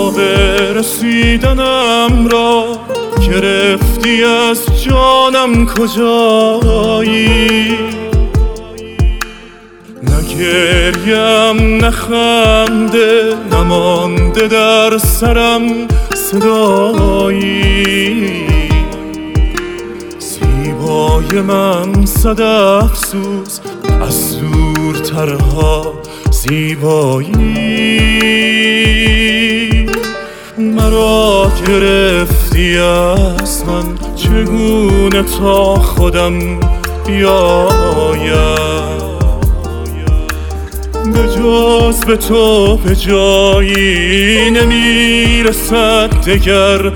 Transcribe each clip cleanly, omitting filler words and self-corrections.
آب رسیدنم را گرفتی از جانم کجایی؟ نه گریم نه خنده نمانده در سرم صدایی. زیبای من صد افسوس از دورترها زیبایی. مرا گرفتی از من چگونه تا خودم بیایم؟ به جز به تو به جایی نمیرسد دگر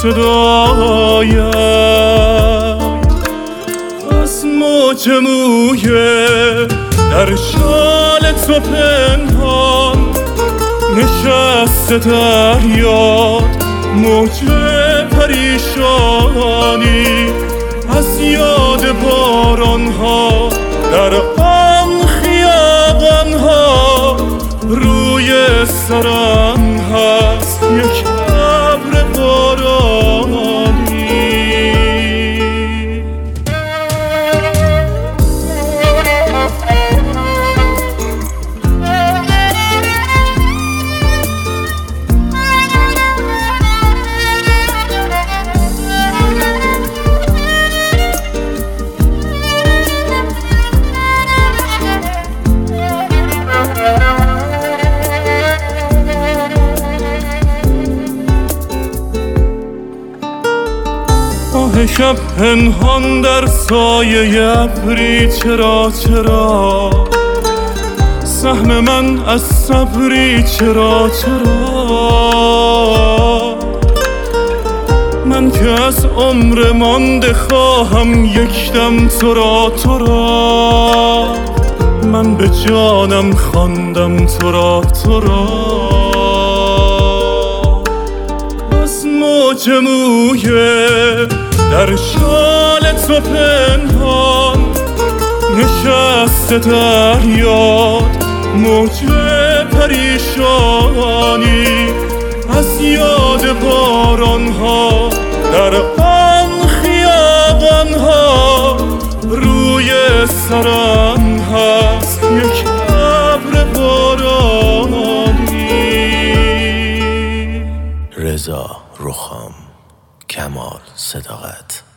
صدایم. از موج مویه در شال تو پنهان نشسته دریاد موج پریشانی. از یاد بارانها در آن خیابانها روی سرم هست یک ابر بارانی. شب پنهان در سایه ابری چرا چرا؟ سهم من از صبری چرا چرا؟ من که از عمر مانده خواهم یک دم تو را تو را. من به جانم خواندم تو را تو را. از موج مویه در شال تو پنهان نشسته دریاد موج پریشانی. از یاد بارانها در آن خیابانها روی سرم هست یک ابر بارانی. رضا رخام، کمال صداقت.